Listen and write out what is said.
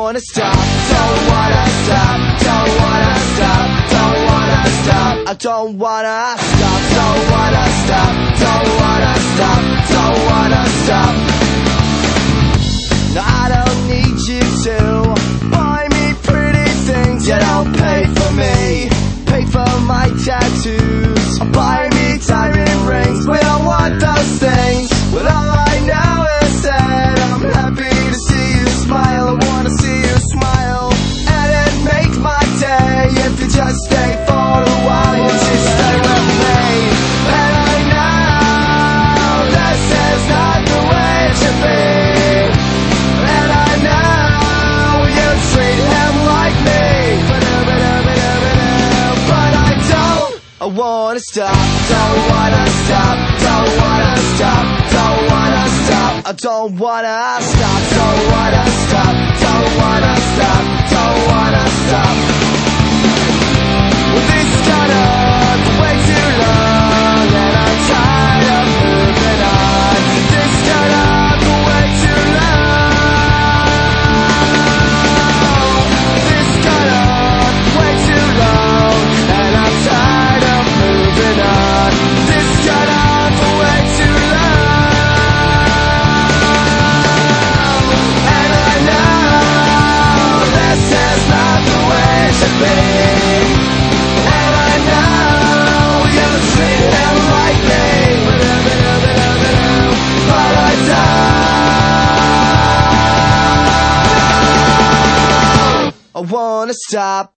wanna stop, don't wanna stop, don't wanna stop, don't wanna stop. I don't wanna stop, don't wanna stop, don't wanna stop, don't wanna stop. No, I don't need you to buy me pretty things. You don't pay for me, pay for my tattoos, buy me diamond rings. We don't want those things. Well, all I know is that I'm happy to see you smile. I wanna see you smile, and it makes my day if you just stay for a while. You just stay with me, and I know this is not the way it should be, and I know you treat him like me, but I don't. I wanna stop, don't wanna stop, don't wanna stop, don't wanna stop. I don't wanna stop, don't wanna stop, don't wanna stop, don't wanna stop. Well, this got on way too long, and I'm tired of moving on. This got on way too long. This got on way too long, and I'm tired of moving on. This got on way too long, and I know this is not the way it should be, and I know you treat him like me, but I don't. I wanna stop.